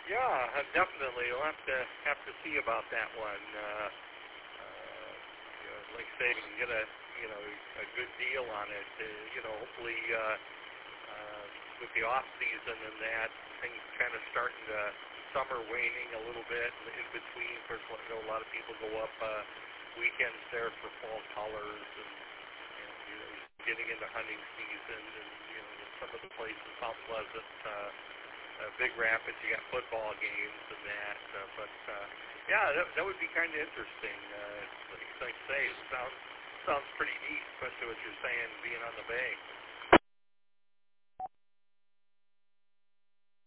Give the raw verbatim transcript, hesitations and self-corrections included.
Yeah, uh, definitely. We'll have to have to see about that one. Uh, uh, you know, like I say, we can get a you know a good deal on it. Uh, you know, hopefully uh, uh, with the off season and that, things kind of starting to summer waning a little bit in between. Of course, I know a lot of people go up uh, weekends there for fall colors and, and you know getting into hunting season and you know some of the places, Mount Pleasant. Uh, Uh, Big Rapids, you got football games and that, uh, but uh, yeah, that, that would be kind of interesting. Uh, like, like I say, it sounds sounds pretty neat, especially what you're saying, being on the bay.